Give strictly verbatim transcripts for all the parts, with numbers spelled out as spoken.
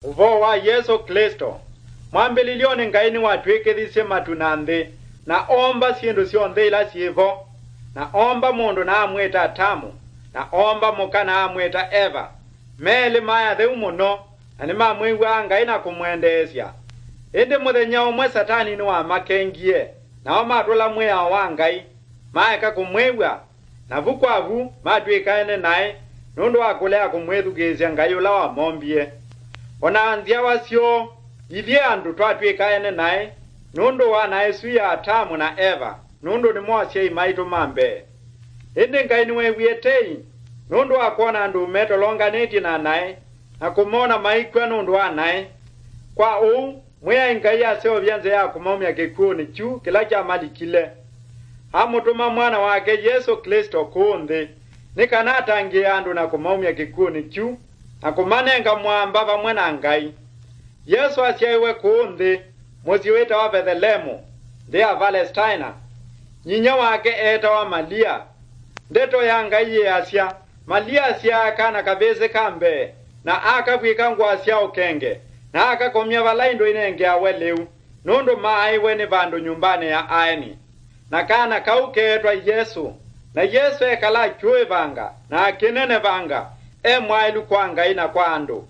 uvo wa Yesu Kristo mwambililioni ngaini watwikithisye matunanthi na omba sindu sionthe ila sivo na omba mundu na amwita Atamu na omba muka na amwita Eva meli maya theu muno na nimamwigua Ngai na kumwendesya. Indi muthenya umwe Satani ni wa makengie nao matula mwia wa Ngai maeka kumwigua na vukwavu matwikaene naye nundu wa kulea kumwithukisya Ngai ula wa mombie. Ona nzia wasyo ithie andu twatwikaene naye nundu wa naye suya Atamu na Eva nundu ni mwasya imaitu mambe. Indi Ngai niwe wietei nundu wa kuona andu metolonganiti na naye na kumona maikwa nundu wa naye. Kwa uu mwia Ngai aseo vyanze ya kumomya kikuni chu kila cha malikile. Hamutuma mwana wake Yesu Kristo kunthi nikana atangia andu na kumomya kikuni chu na kumanenga mwamba vamwe na Ngai. Yesu asyaiwe kunthi musi wita wa Bethlehemu nthi ya Palestina. Nyinya wake eta wa Malia. Ndeto ya Ngai ye asya Malia asya kana kavese kambe na akavwika ngwasya ukenge na akakomya valaindo inenge aweleu nundu maaiwe ni vandu nyumbani ya aeni na kana kauketwa Yesu na Yesu ekala chue vanga na akinene vanga e mwailu kwa Ngai na kwa andu.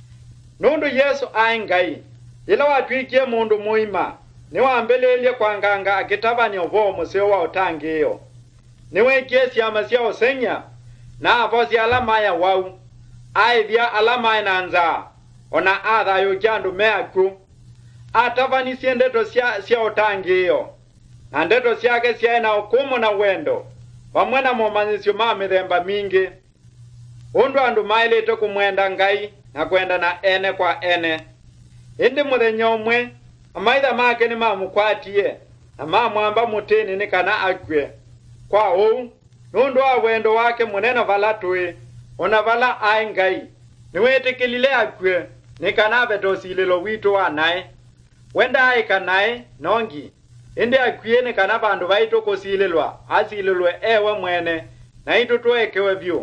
Nundu Yesu ai Ngai ila watwikie mundu muima ni wambelelye kwa nganga akitavani uvo museo wa utangiyo niwe kiesi ya masia osenya na avosi alama ya wau aithia alama ya nanza ona atha yukiandu meaku atavani sie ndeto sia, sia utangiyo na ndeto siake sia na ukumu na wendo vamwe na momanyisyo ma mithemba mingi undu andu mailite kumwenda Ngai na kwenda na ene kwa ene. Indi muthenya umwe amaitha make ni mamukwatie na mamwamba mutini ni kana akwe. Kwa uu nundu wa wendo wake munene vala tui ona vala ai Ngai niwetikilile akwe ni kana vetosililo witu wa nae wenda aika nae nongi indi akwie ni kana vandu vaitu kusililwa asililwe ewe mwene na itu tuwekewe vyu.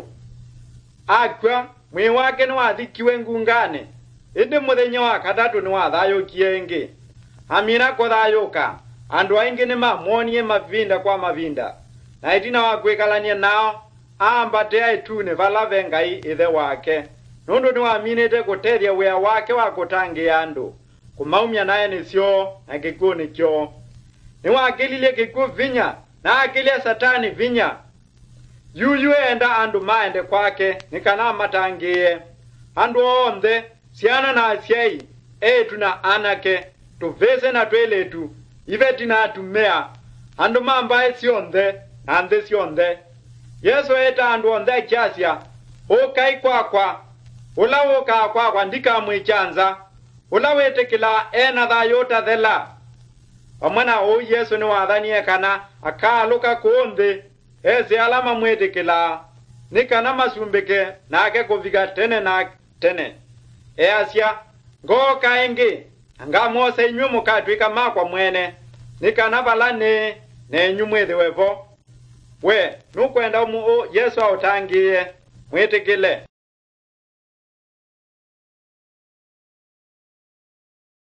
Akwa mwi wake ni wathikiwe ngungane indi muthenya wa katatu ni wathayukie ingi amina kuthayuka andu aingi ni mamonie mavinda kwa mavinda na itina wa kwikalania nao aambate aitune valave Ngai ithe wake nundu ni waminite kutethia wea wake wa kutangia andu kumaumya naye nisyo na kikuni kyo ni wakililie kiku vinya na akilia Satani vinya yuyu enda andu maende kwake nikana matangie andu onthe siana na asyai etu na anake tuvese na tweletu iveti na atumea andu mambae sionthe na nthe sionthe. Yesu eta andu onthe kiasya ukai kwakwa ula uka kwakwa ndika mwichanza ula wetekila ena thayu tathela. Pamwana u Yesu ni wathanie kana akaluka kunthi ese alama mwetekila nikana masumbike nake kuvika tene na tene. E asya ngoka ingi anga mose inywe mukatwika makwa mwene nikana valane ne nyumwethe wevo we nukwenda umu Yesu autangie mwetekile.